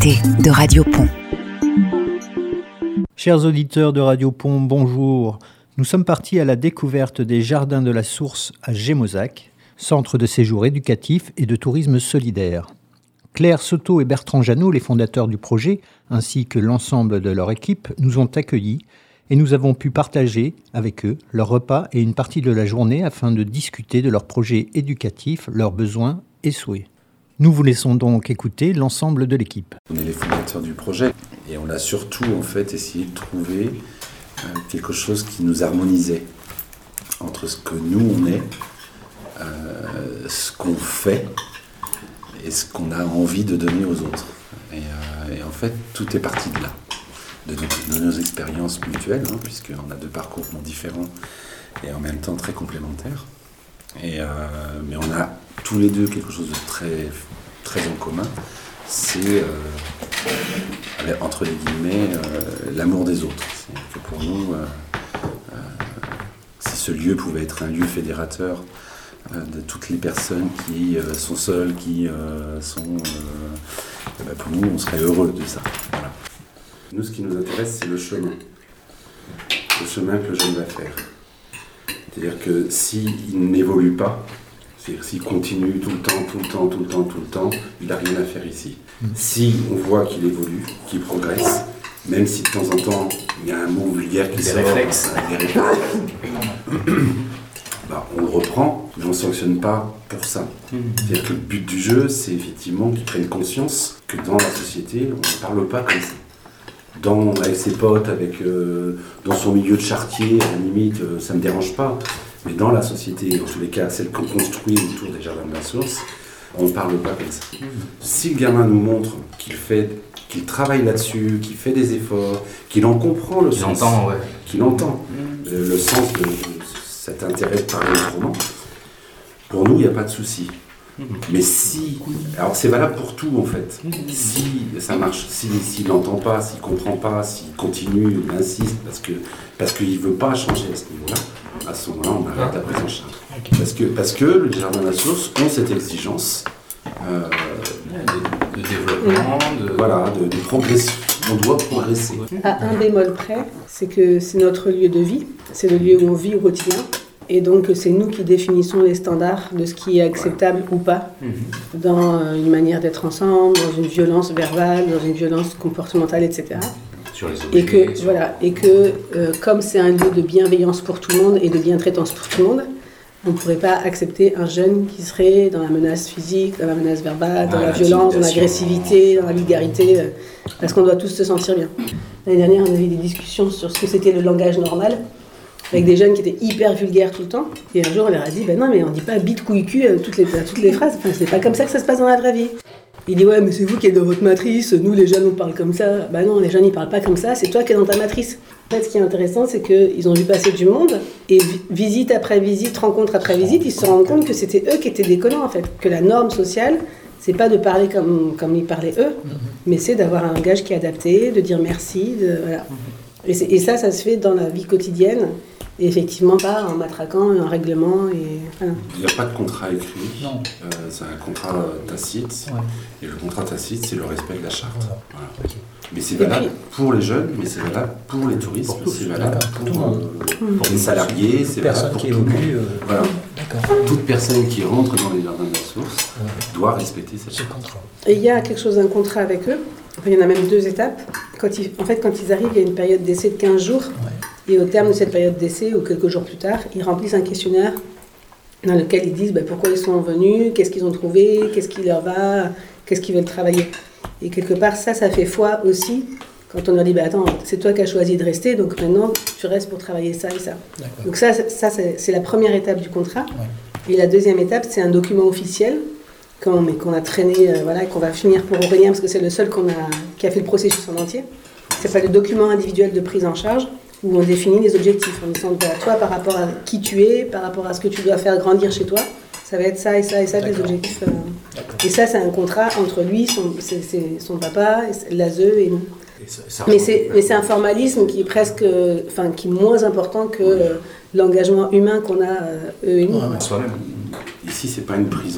l'été de Radio Pont. Chers auditeurs de Radio Pont, bonjour. Nous sommes partis à la découverte des Jardins de la Source à Gémozac, centre de séjour éducatif et de tourisme solidaire. Claire Soto et Bertrand Janot, les fondateurs du projet, ainsi que l'ensemble de leur équipe, nous ont accueillis et nous avons pu partager avec eux leur repas et une partie de la journée afin de discuter de leur projet éducatif, leurs besoins et souhaits. Nous vous laissons donc écouter l'ensemble de l'équipe. On est les fondateurs du projet et on a surtout en fait essayé de trouver quelque chose qui nous harmonisait entre ce que nous on est, ce qu'on fait et ce qu'on a envie de donner aux autres. Et en fait tout est parti de là, de nos expériences mutuelles, puisqu'on a deux parcours différents et en même temps très complémentaires. Mais on a tous les deux quelque chose de très, très en commun, c'est entre les guillemets l'amour des autres. C'est que pour nous, si ce lieu pouvait être un lieu fédérateur de toutes les personnes qui sont seules, qui sont... pour nous, on serait heureux de ça. Voilà. Nous, ce qui nous intéresse, c'est le chemin que le jeune va faire. C'est-à-dire que s'il n'évolue pas, c'est-à-dire s'il continue tout le temps, il n'a rien à faire ici. Si on voit qu'il évolue, qu'il progresse, même si de temps en temps il y a un mot vulgaire qui sort, des réflexes, on le reprend, mais on ne sanctionne pas pour ça. C'est-à-dire que le but du jeu, c'est effectivement qu'il prenne conscience que dans la société, on ne parle pas comme ça. Avec ses potes, dans son milieu de chartier, à la limite, ça ne me dérange pas. Mais dans la société, en tous les cas, celle qu'on construit autour des Jardins de la Source, on ne parle pas comme ça. Si le gamin nous montre qu'il travaille là-dessus, qu'il fait des efforts, qu'il en comprend le sens, qu'il entend le sens de cet intérêt de parler autrement, pour nous, il n'y a pas de souci. Mais alors c'est valable pour tout en fait, si ça marche, s'il n'entend pas, s'il ne comprend pas, s'il continue, il insiste, parce qu'il ne veut pas changer à ce niveau-là, à ce moment-là on arrête la prise en charge. Parce que les Jardins de la Source ont cette exigence de développement, de progression. On doit progresser. À un bémol près, c'est que c'est notre lieu de vie, c'est le lieu où on vit au quotidien. Et donc, c'est nous qui définissons les standards de ce qui est acceptable ou pas dans une manière d'être ensemble, dans une violence verbale, dans une violence comportementale, etc. Sur les objets, et que comme c'est un lieu de bienveillance pour tout le monde et de bientraitance pour tout le monde, on ne pourrait pas accepter un jeune qui serait dans la menace physique, dans la menace verbale, dans la violence, dans l'agressivité, dans la vulgarité, parce qu'on doit tous se sentir bien. L'année dernière, on avait eu des discussions sur ce que c'était le langage normal, avec des jeunes qui étaient hyper vulgaires tout le temps. Et un jour, on leur a dit, non, mais on dit pas bite, couille, cul à toutes les phrases. Enfin, c'est pas comme ça que ça se passe dans la vraie vie. Il dit, ouais, mais c'est vous qui êtes dans votre matrice. Nous, les jeunes, on parle comme ça. Non, les jeunes, ils parlent pas comme ça. C'est toi qui es dans ta matrice. En fait, ce qui est intéressant, c'est qu'ils ont vu passer du monde. Et visite après visite, rencontre après visite, ils se rendent compte que c'était eux qui étaient déconnants, en fait. Que la norme sociale, c'est pas de parler comme ils parlaient eux, mais c'est d'avoir un langage qui est adapté, de dire merci, voilà. Et ça se fait dans la vie quotidienne. Et effectivement pas en matraquant un règlement. Voilà. Il n'y a pas de contrat écrit, c'est un contrat tacite, et le contrat tacite c'est le respect de la charte. Voilà. Okay. Mais c'est valable pour les jeunes, mais c'est valable pour les touristes, c'est valable pour les salariés, c'est valable pour tout le monde. Voilà. Toute personne qui rentre dans les Jardins de la Source doit respecter cette contrat. Et il y a quelque chose d'un contrat avec eux, il y en a même 2 étapes. Quand ils arrivent, il y a une période d'essai de 15 jours. Et au terme de cette période d'essai, ou quelques jours plus tard, ils remplissent un questionnaire dans lequel ils disent pourquoi ils sont venus, qu'est-ce qu'ils ont trouvé, qu'est-ce qui leur va, qu'est-ce qu'ils veulent travailler. Et quelque part, ça fait foi aussi, quand on leur dit attends, c'est toi qui as choisi de rester, donc maintenant tu restes pour travailler ça et ça. D'accord. Donc ça c'est la première étape du contrat. Ouais. Et la deuxième étape, c'est un document officiel qu'on a traîné, et qu'on va finir pour Aurélien, parce que c'est le seul qui a fait le processus en entier. Ça s'appelle le document individuel de prise en charge, où on définit les objectifs en disant toi par rapport à qui tu es, par rapport à ce que tu dois faire grandir chez toi, ça va être ça et ça et ça des objectifs. Et ça c'est un contrat entre lui, son papa, l'ASE et nous. Mais c'est un formalisme qui est presque, qui est moins important que l'engagement humain qu'on a eux et nous. Soi-même. Ici c'est pas une prison.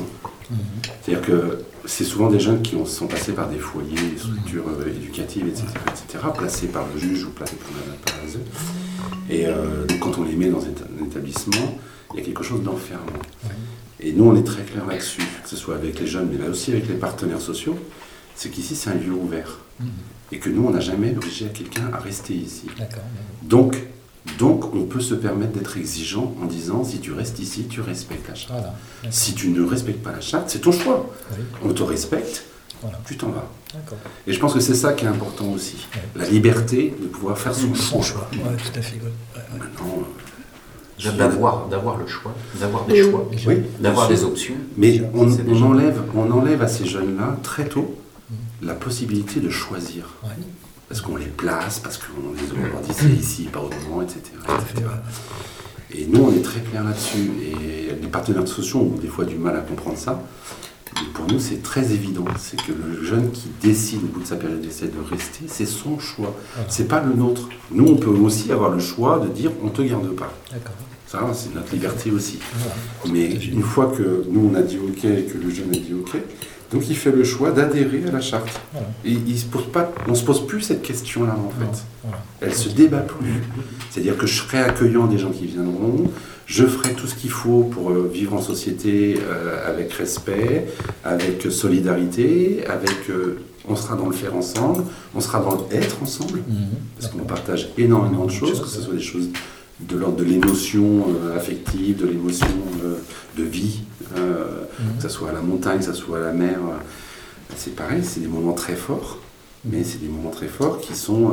C'est-à-dire que c'est souvent des jeunes qui sont passés par des foyers, des structures éducatives, etc., placés par le juge ou placés par la ASE. Et donc quand on les met dans un établissement, il y a quelque chose d'enfermant. Et nous, on est très clair là-dessus, que ce soit avec les jeunes, mais là aussi avec les partenaires sociaux, c'est qu'ici, c'est un lieu ouvert. Et que nous, on n'a jamais obligé quelqu'un à rester ici. Donc, on peut se permettre d'être exigeant en disant, si tu restes ici, tu respectes la charte. Si tu ne respectes pas la charte, c'est ton choix. On te respecte, tu t'en vas. Et je pense que c'est ça qui est important aussi. La liberté de pouvoir faire son choix. Tout à fait. Maintenant... D'avoir le choix, d'avoir des choix, d'avoir des options. Mais on enlève à ces jeunes-là, très tôt, la possibilité de choisir. Parce qu'on les place, parce qu'on leur dit c'est ici, pas autrement, etc. Et nous, on est très clair là-dessus. Et les partenaires sociaux ont des fois du mal à comprendre ça. Mais pour nous, c'est très évident. C'est que le jeune qui décide au bout de sa période d'essai de rester, c'est son choix. C'est pas le nôtre. Nous, on peut aussi avoir le choix de dire on te garde pas. Ça, c'est notre liberté aussi. Mais une fois que nous, on a dit OK et que le jeune a dit OK, donc il fait le choix d'adhérer à la charte. Et on ne se pose plus cette question-là, en fait. Elle ne se débat plus. C'est-à-dire que je serai accueillant des gens qui viendront, je ferai tout ce qu'il faut pour vivre en société avec respect, avec solidarité, on sera dans le faire ensemble, on sera dans l'être ensemble, parce qu'on partage énormément de choses, que ce soit des choses de l'ordre de l'émotion affective, de l'émotion de vie, que ce soit à la montagne, que ce soit à la mer. C'est pareil, c'est des moments très forts, mais c'est des moments très forts qui sont,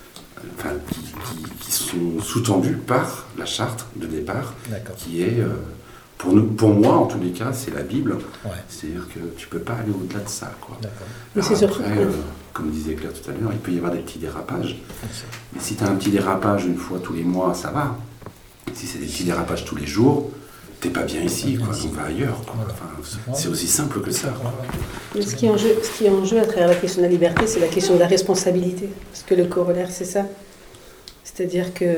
qui sont sous-tendus par la charte de départ, qui est, pour moi en tous les cas, c'est la Bible. C'est-à-dire que tu ne peux pas aller au-delà de ça. Mais c'est surtout comme disait Claire tout à l'heure, il peut y avoir des petits dérapages. Mais si tu as un petit dérapage une fois tous les mois, ça va. Si c'est des petits dérapages tous les jours, t'es pas bien ici, donc va ailleurs. C'est aussi simple que ça. Mais ce qui est en jeu à travers la question de la liberté, c'est la question de la responsabilité. Parce que le corollaire, c'est ça. C'est-à-dire que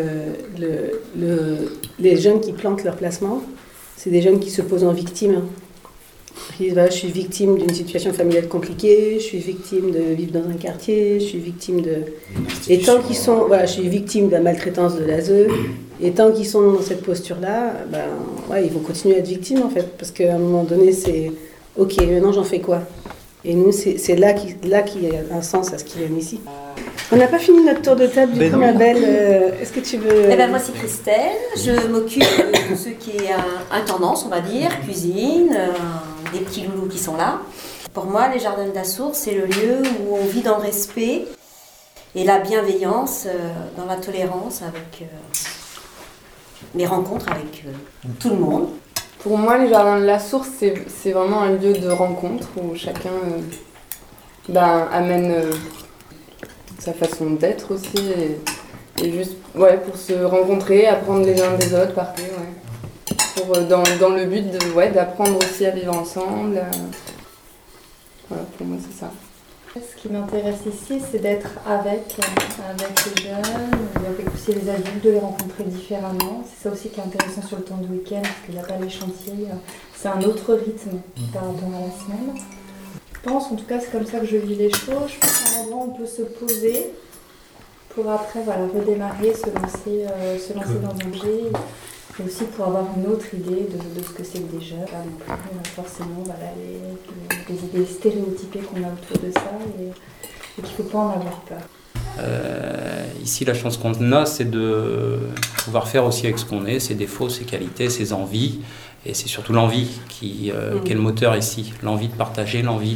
les jeunes qui plantent leur placement, c'est des jeunes qui se posent en victime. Ils disent, je suis victime d'une situation familiale compliquée, je suis victime de vivre dans un quartier, je suis victime de... Et tant qu'ils sont... je suis victime de la maltraitance de l'ASE, et tant qu'ils sont dans cette posture-là, ils vont continuer à être victimes, en fait. Parce qu'à un moment donné, c'est... OK, maintenant, j'en fais quoi? Et nous, c'est là qu'il y a un sens à ce qu'ils viennent ici. On n'a pas fini notre tour de table, du coup, ma belle. Est-ce que tu veux... Moi, c'est Christelle. Je m'occupe de ce qui est intendance, on va dire, cuisine, des petits loulous qui sont là. Pour moi, les jardins de la Source, c'est le lieu où on vit dans le respect et la bienveillance, dans la tolérance, avec les rencontres avec tout le monde. Pour moi, les jardins de la Source, c'est vraiment un lieu de rencontre où chacun amène sa façon d'être aussi et juste pour se rencontrer, apprendre les uns des autres, parler, dans le but d'apprendre aussi à vivre ensemble. Voilà, pour moi c'est ça. Ce qui m'intéresse ici, c'est d'être avec les jeunes, avec aussi les adultes, de les rencontrer différemment. C'est ça aussi qui est intéressant sur le temps de week-end, parce qu'il n'y a pas les chantiers. C'est un autre rythme par rapport à la semaine. Je pense, en tout cas, c'est comme ça que je vis les choses. Je pense qu'à un endroit où on peut se poser pour après redémarrer, se lancer dans un projet. Et aussi pour avoir une autre idée de ce que c'est que des jeunes. Pas non plus forcément les idées stéréotypées qu'on a autour de ça et qu'il ne faut pas en avoir peur. Ici, la chance qu'on a, c'est de pouvoir faire aussi avec ce qu'on est, ses défauts, ses qualités, ses envies. Et c'est surtout l'envie qui est le moteur ici. L'envie de partager, l'envie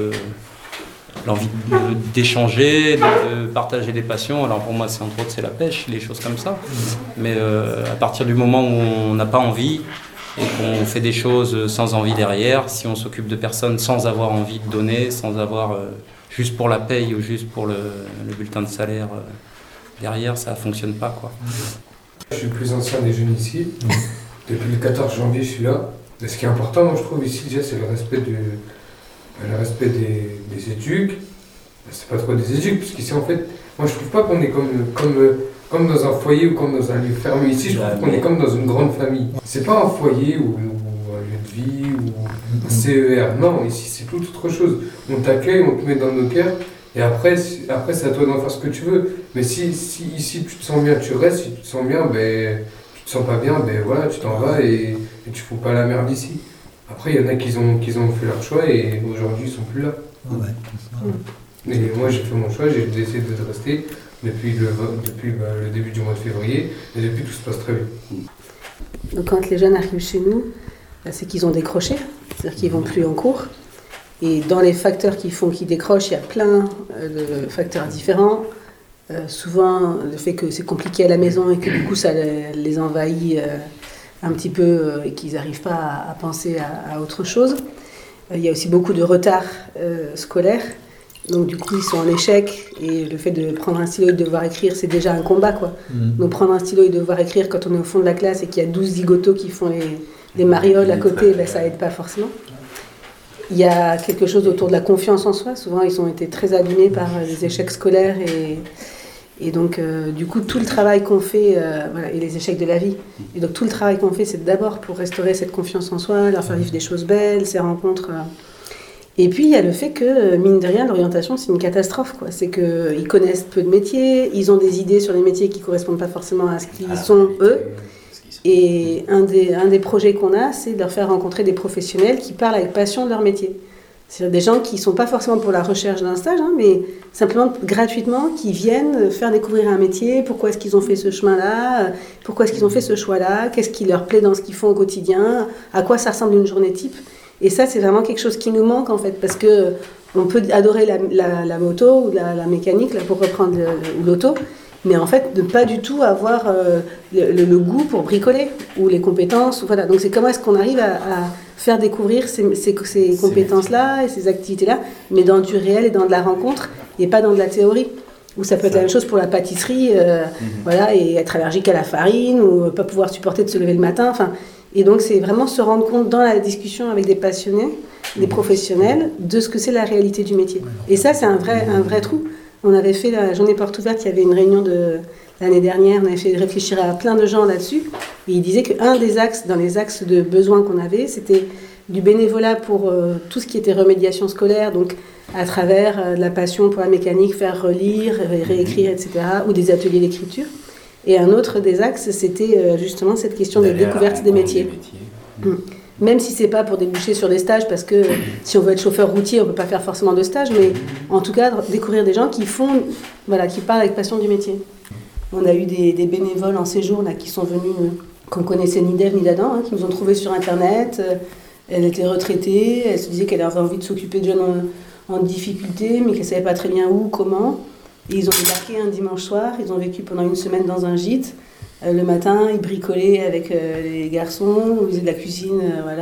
d'échanger, de partager des passions. Alors pour moi, c'est entre autres, c'est la pêche, les choses comme ça. Mais à partir du moment où on n'a pas envie et qu'on fait des choses sans envie derrière, si on s'occupe de personnes sans avoir envie de donner, sans avoir juste pour la paye ou juste pour le bulletin de salaire derrière, ça ne fonctionne pas, quoi. Je suis le plus ancien des jeunes ici. Depuis le 14 janvier, je suis là. Et ce qui est important, moi, je trouve ici, déjà, c'est le respect des éduques. C'est pas trop des éduques, parce qu'ici, en fait, moi, je trouve pas qu'on est comme dans un foyer ou comme dans un lieu fermé. Ici, je trouve qu'on est comme dans une grande famille. C'est pas un foyer ou un lieu de vie ou CER. Non, ici c'est tout autre chose. On t'accueille, on te met dans nos cœurs, et après c'est à toi d'en faire ce que tu veux. Mais si ici tu te sens bien, tu restes. Si tu te sens bien, tu te sens pas bien, voilà, tu t'en vas et tu fous pas la merde ici. Après, il y en a qui ont fait leur choix et aujourd'hui ils sont plus là. Ouais. Et moi j'ai fait mon choix, j'ai décidé de rester depuis le début du mois de février, et depuis tout se passe très bien. Donc quand les jeunes arrivent chez nous, c'est qu'ils ont décroché, c'est-à-dire qu'ils ne vont plus en cours. Et dans les facteurs qui font qu'ils décrochent, il y a plein de facteurs différents. Souvent, le fait que c'est compliqué à la maison et que du coup ça les envahit un petit peu et qu'ils n'arrivent pas à penser à autre chose. Il y a aussi beaucoup de retard scolaire. Donc du coup ils sont en échec et le fait de prendre un stylo et de devoir écrire, c'est déjà un combat quoi. Donc prendre un stylo et devoir écrire quand on est au fond de la classe et qu'il y a 12 zigotos qui font les marioles à côté, ça aide pas forcément. Il y a quelque chose autour de la confiance en soi. Souvent ils ont été très abîmés par les échecs scolaires et donc du coup tout le travail qu'on fait, et les échecs de la vie. Et donc tout le travail qu'on fait, c'est d'abord pour restaurer cette confiance en soi, leur faire vivre des choses belles, ces rencontres. Et puis il y a le fait que, mine de rien, l'orientation c'est une catastrophe, quoi. C'est qu'ils connaissent peu de métiers, ils ont des idées sur les métiers qui ne correspondent pas forcément à ce qu'ils sont eux. Et un des projets qu'on a, c'est de leur faire rencontrer des professionnels qui parlent avec passion de leur métier. C'est-à-dire des gens qui ne sont pas forcément pour la recherche d'un stage, mais simplement gratuitement, qui viennent faire découvrir un métier, pourquoi est-ce qu'ils ont fait ce chemin-là, pourquoi est-ce qu'ils ont fait ce choix-là, qu'est-ce qui leur plaît dans ce qu'ils font au quotidien, à quoi ça ressemble une journée type. Et ça, c'est vraiment quelque chose qui nous manque, en fait, parce qu'on peut adorer la moto ou la mécanique, là, pour reprendre l'auto, mais en fait, ne pas du tout avoir le goût pour bricoler, ou les compétences. Voilà. Donc, c'est comment est-ce qu'on arrive à faire découvrir ces compétences-là et ces activités-là, mais dans du réel et dans de la rencontre, et pas dans de la théorie. Ou ça peut être la même chose pour la pâtisserie, et être allergique à la farine, ou pas pouvoir supporter de se lever le matin, enfin... Et donc, c'est vraiment se rendre compte dans la discussion avec des passionnés, des professionnels, de ce que c'est la réalité du métier. Et ça, c'est un vrai trou. On avait fait la journée porte ouverte, il y avait une réunion de l'année dernière, on avait fait réfléchir à plein de gens là-dessus. Et ils disaient qu'un des axes, dans les axes de besoins qu'on avait, c'était du bénévolat pour tout ce qui était remédiation scolaire, donc à travers de la passion pour la mécanique, faire relire, réécrire, etc., ou des ateliers d'écriture. Et un autre des axes, c'était justement cette question de découverte des métiers. Même si c'est pas pour déboucher sur des stages, parce que si on veut être chauffeur routier, on peut pas faire forcément de stage, mais en tout cas, découvrir des gens qui parlent avec passion du métier. On a eu des bénévoles en séjour là, qui sont venus, qu'on connaissait ni d'Ève ni d'Adam, qui nous ont trouvés sur Internet. Elle était retraitée, elle se disait qu'elle avait envie de s'occuper de jeunes en difficulté, mais qu'elle ne savait pas très bien où, comment. Et ils ont débarqué un dimanche soir, ils ont vécu pendant une semaine dans un gîte. Le matin, ils bricolaient avec les garçons, ils faisaient de la cuisine,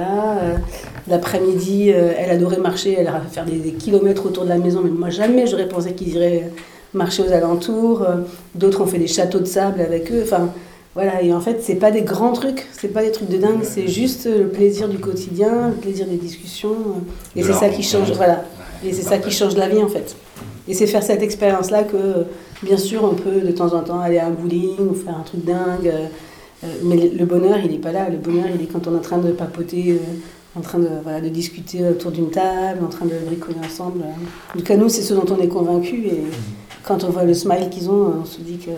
L'après-midi, elle adorait marcher, elle a fait faire des kilomètres autour de la maison, mais moi jamais j'aurais pensé qu'ils iraient marcher aux alentours. D'autres ont fait des châteaux de sable avec eux. Enfin, voilà. Et en fait, c'est pas des grands trucs, c'est pas des trucs de dingue, c'est juste le plaisir du quotidien, le plaisir des discussions. Et c'est ça qui change, voilà. Et c'est ça qui change la vie en fait. Et c'est faire cette expérience-là que, bien sûr, on peut de temps en temps aller à un bowling ou faire un truc dingue. Mais le bonheur, il n'est pas là. Le bonheur, il est quand on est en train de papoter, en train de discuter autour d'une table, en train de bricoler ensemble. En tout cas, nous, c'est ce dont on est convaincus. Et quand on voit le smile qu'ils ont, on se dit que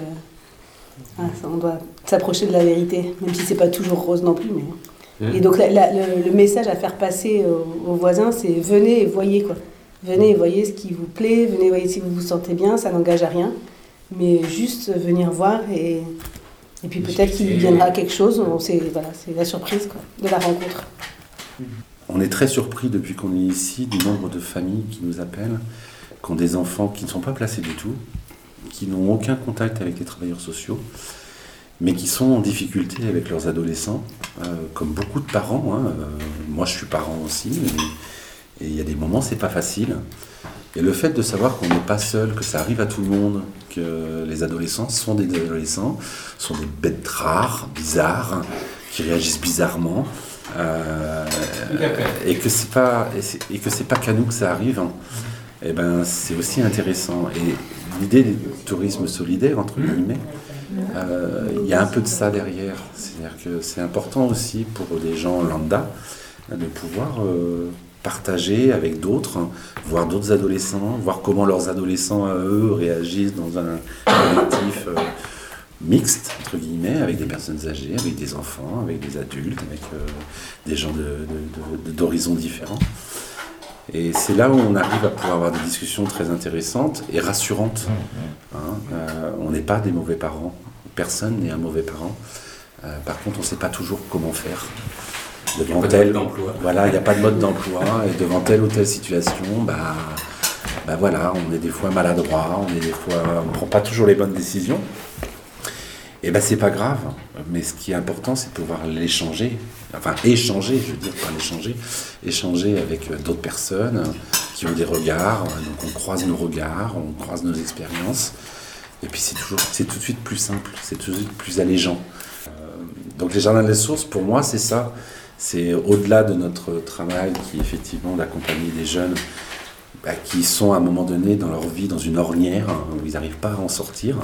on doit s'approcher de la vérité, même si c'est pas toujours rose non plus. Mais... Et donc, le message à faire passer aux voisins, c'est venez et voyez, quoi. Venez et voyez ce qui vous plaît, venez et voyez si vous vous sentez bien, ça n'engage à rien. Mais juste venir voir et puis peut-être qu'il viendra quelque chose. C'est la surprise quoi, de la rencontre. On est très surpris depuis qu'on est ici du nombre de familles qui nous appellent, qui ont des enfants qui ne sont pas placés du tout, qui n'ont aucun contact avec les travailleurs sociaux, mais qui sont en difficulté avec leurs adolescents, comme beaucoup de parents. Moi je suis parent aussi, et il y a des moments, c'est pas facile. Et le fait de savoir qu'on n'est pas seul, que ça arrive à tout le monde, que les adolescents sont des adolescents, sont des bêtes rares, bizarres, qui réagissent bizarrement, et que c'est pas qu'à nous que ça arrive, et ben c'est aussi intéressant. Et l'idée du tourisme solidaire, entre guillemets, il y a un peu de ça derrière. C'est-à-dire que c'est important aussi pour les gens lambda de pouvoir partager avec d'autres, voir d'autres adolescents, voir comment leurs adolescents à eux réagissent dans un collectif mixte, entre guillemets, avec des personnes âgées, avec des enfants, avec des adultes, avec des gens d'horizons différents. Et c'est là où on arrive à pouvoir avoir des discussions très intéressantes et rassurantes. On n'est pas des mauvais parents. Personne n'est un mauvais parent. Par contre, on ne sait pas toujours comment faire. Devant tel, voilà, il n'y a pas de mode d'emploi. Et devant telle ou telle situation, voilà, on est des fois maladroit, on ne prend pas toujours les bonnes décisions. Et c'est pas grave. Mais ce qui est important, c'est de pouvoir l'échanger. Enfin, échanger, je veux dire, pas l'échanger. Échanger avec d'autres personnes qui ont des regards. Donc on croise nos regards, on croise nos expériences. Et puis c'est tout de suite plus simple, c'est tout de suite plus allégeant. Donc les Jardins de la Source, pour moi, c'est ça. C'est au-delà de notre travail qui est effectivement d'accompagner des jeunes qui sont à un moment donné dans leur vie dans une ornière où ils n'arrivent pas à en sortir.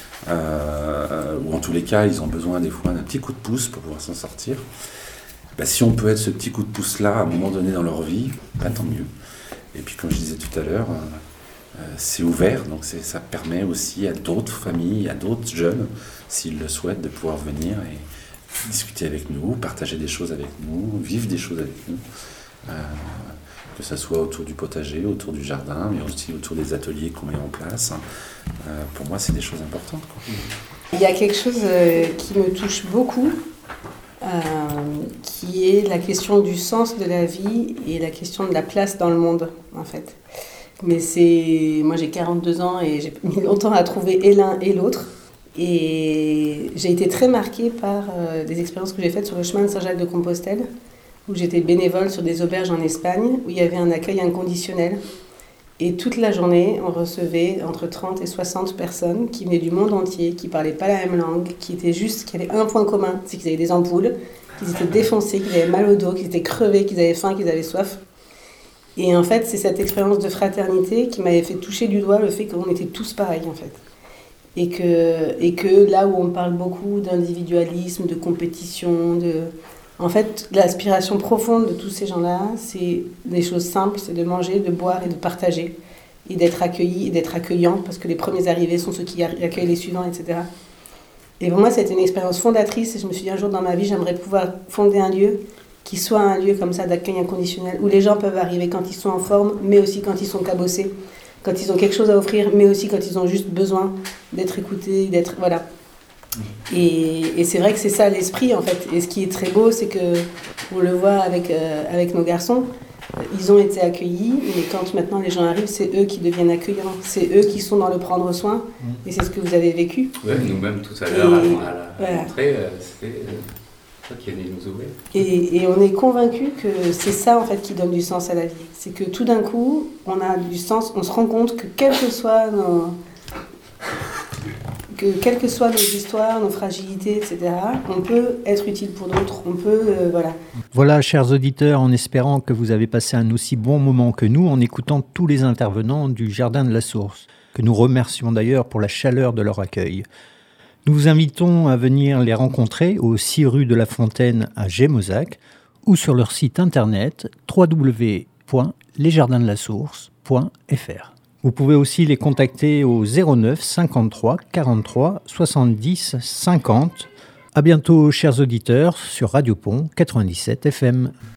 Ou en tous les cas, ils ont besoin des fois d'un petit coup de pouce pour pouvoir s'en sortir. Si on peut être ce petit coup de pouce-là à un moment donné dans leur vie, tant mieux. Et puis comme je disais tout à l'heure, c'est ouvert, donc ça permet aussi à d'autres familles, à d'autres jeunes, s'ils le souhaitent, de pouvoir venir et discuter avec nous, partager des choses avec nous, vivre des choses avec nous, que ce soit autour du potager, autour du jardin, mais aussi autour des ateliers qu'on met en place. Pour moi, c'est des choses importantes, quoi. Il y a quelque chose qui me touche beaucoup, qui est la question du sens de la vie et la question de la place dans le monde, en fait. Mais moi j'ai 42 ans et j'ai mis longtemps à trouver et l'un et l'autre. Et j'ai été très marquée par des expériences que j'ai faites sur le chemin de Saint-Jacques-de-Compostelle, où j'étais bénévole sur des auberges en Espagne, où il y avait un accueil inconditionnel. Et toute la journée, on recevait entre 30 et 60 personnes qui venaient du monde entier, qui ne parlaient pas la même langue, qui avaient un point commun, c'est qu'ils avaient des ampoules, qu'ils étaient défoncés, qu'ils avaient mal au dos, qu'ils étaient crevés, qu'ils avaient faim, qu'ils avaient soif. Et en fait, c'est cette expérience de fraternité qui m'avait fait toucher du doigt le fait qu'on était tous pareils, en fait. Et que là où on parle beaucoup d'individualisme, de compétition, en fait, l'aspiration profonde de tous ces gens-là, c'est des choses simples, c'est de manger, de boire et de partager, et d'être accueillis et d'être accueillants, parce que les premiers arrivés sont ceux qui accueillent les suivants, etc. Et pour moi, c'était une expérience fondatrice, et je me suis dit un jour dans ma vie, j'aimerais pouvoir fonder un lieu qui soit un lieu comme ça d'accueil inconditionnel, où les gens peuvent arriver quand ils sont en forme, mais aussi quand ils sont cabossés, quand ils ont quelque chose à offrir, mais aussi quand ils ont juste besoin d'être écoutés, voilà. Et c'est vrai que c'est ça l'esprit, en fait. Et ce qui est très beau, c'est que on le voit avec nos garçons, ils ont été accueillis, mais quand maintenant les gens arrivent, c'est eux qui deviennent accueillants, c'est eux qui sont dans le prendre soin, et c'est ce que vous avez vécu. Oui, nous-mêmes tout à l'heure, à la rentrée, c'était toi qui allais nous ouvrir. Et on est convaincus que c'est ça, en fait, qui donne du sens à la vie. C'est que tout d'un coup, on a du sens, on se rend compte que quelles que soient nos histoires, nos fragilités, etc., on peut être utile pour d'autres, on peut, voilà. Voilà, chers auditeurs, en espérant que vous avez passé un aussi bon moment que nous en écoutant tous les intervenants du Jardin de la Source, que nous remercions d'ailleurs pour la chaleur de leur accueil. Nous vous invitons à venir les rencontrer au 6 rue de la Fontaine à Gémozac ou sur leur site internet www.lesjardindelasource.fr. Vous pouvez aussi les contacter au 09 53 43 70 50. À bientôt, chers auditeurs, sur Radio Pont 97 FM.